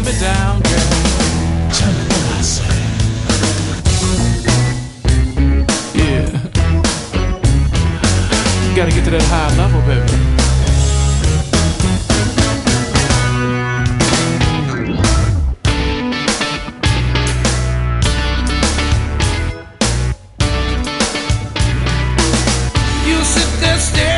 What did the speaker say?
me down, girl. Tell me what I say. Yeah. You gotta get to that high level, baby. You sit there staring